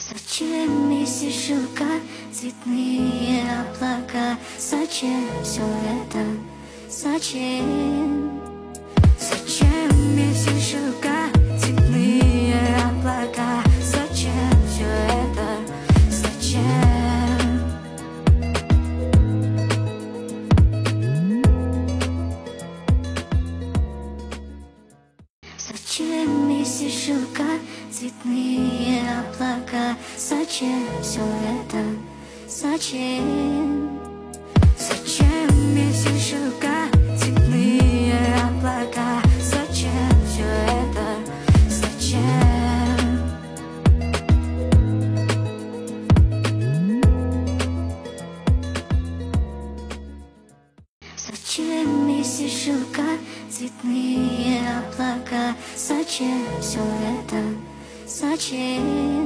Зачем месяц шелка, цветные облака? Зачем все это? Зачем? Зачем месяц шелка, цветные облака? Зачем все это? Зачем? Зачем месяц шелка, цветные облака? Зачем все это? Зачем? Зачем месяц шелка, цветные облака? Зачем все это? Зачем? Зачем месяц шелка, цветные облака? Зачем все это? Зачем?